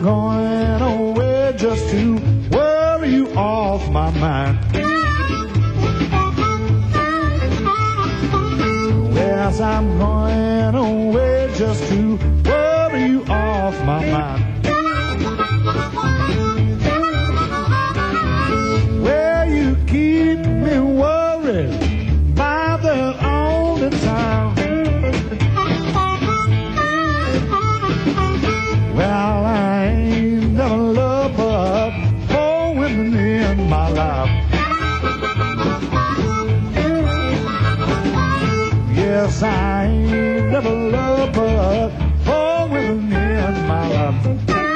going away just to worry you off my mind. Yes, I'm going away just to worry you off my mind. Well, you keep me worried by the all the time. Well, I ain't never loved but 4 women in my life. Yes, I ain't never loved but 4 women in my life.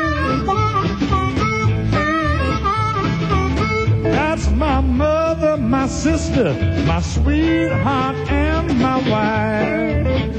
That's my mother, my sister, my sweetheart, and my wife.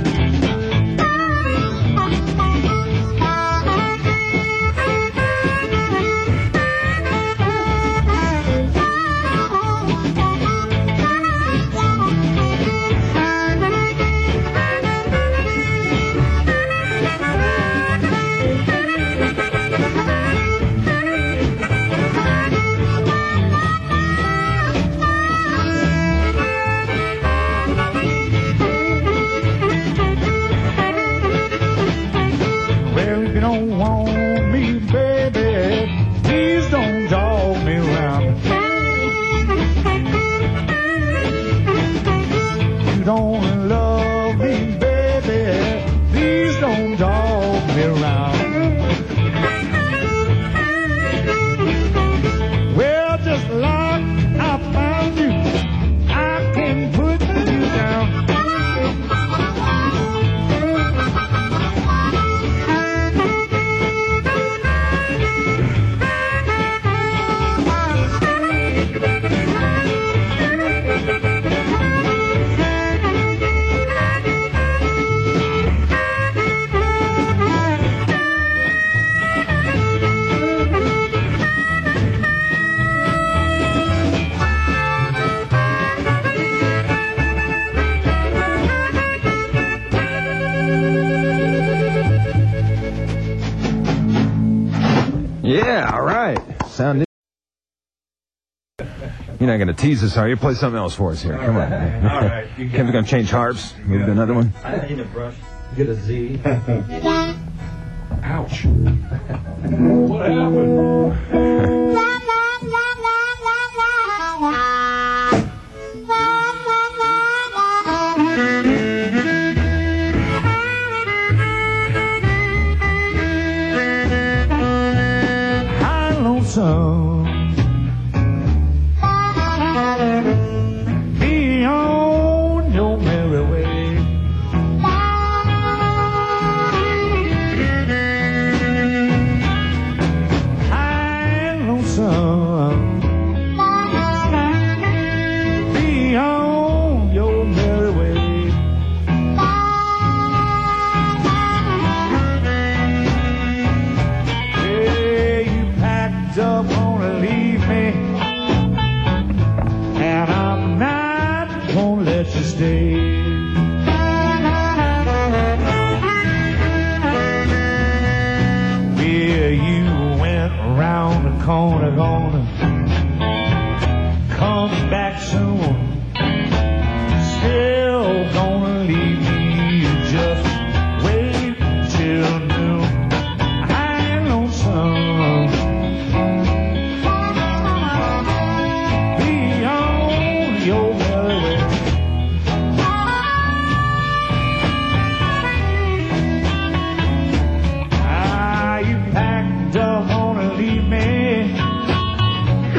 Yeah, all right. Sound. You're not going to tease us, are you? Play something else for us here. Come on. All right. Ken's going to change harps. Move to another one. I need a brush. Get a Z. Ouch. What happened? Be on your merry way. High lonesome. Be on your merry way. Yeah, you packed up on to leave me. And I'm not gonna let you stay. Well, you went around the corner, gonna come back soon. Still gonna leave me, just wait till noon. I ain't lonesome. Your merry way. Ah, you packed up, wanna leave me.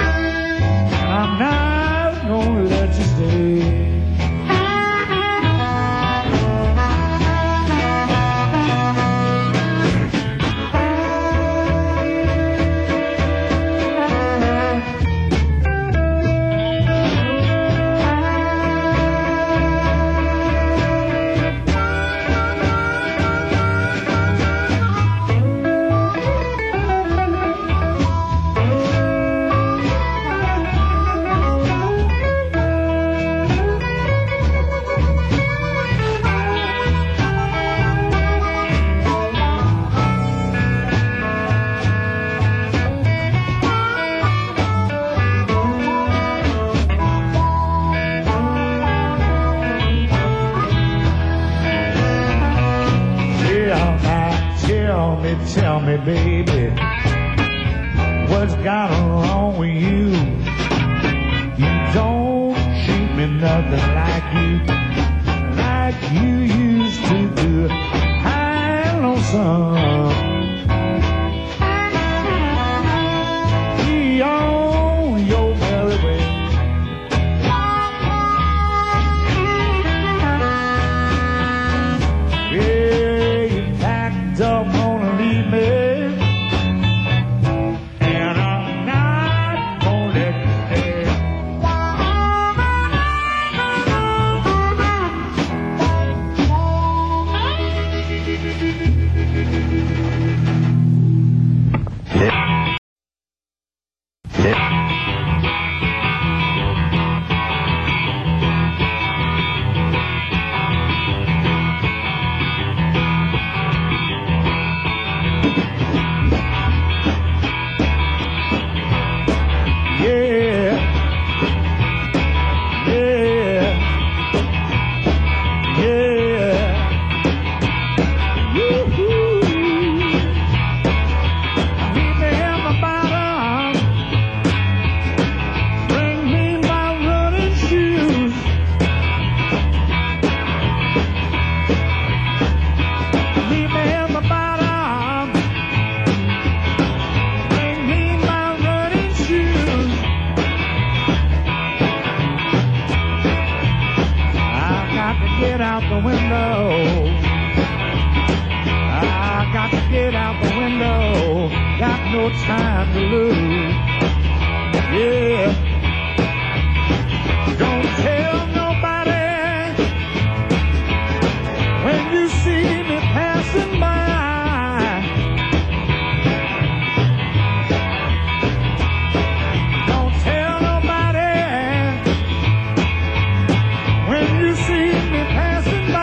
baby, what's got wrong with you? You don't treat me nothing like you used to do. I know some. Be on your merry way. Yeah, you packed up gonna leave me, and I'm not gonna let you stay. Get out the window. I got to get out the window. Got no time to lose. Yeah. Don't tell nobody when you see me passing by. Don't tell nobody when you see me passing by.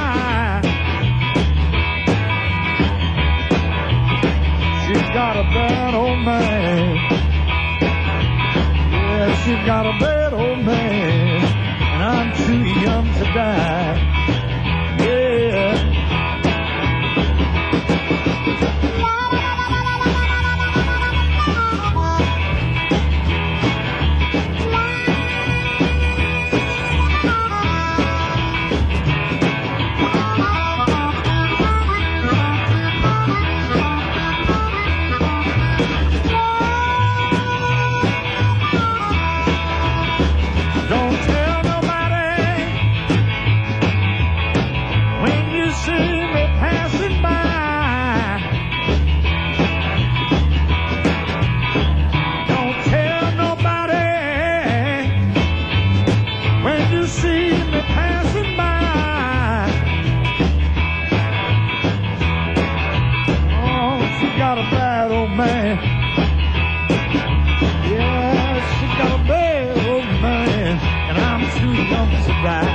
She's got a bad old man. Yeah, she's got a bad old man, and I'm too young to die. Yeah. Don't tell nobody when you see me passing by. Don't tell nobody when you see me passing by. Oh, she got a bad old man. Yeah, she got a bad old man, and I'm too young to die.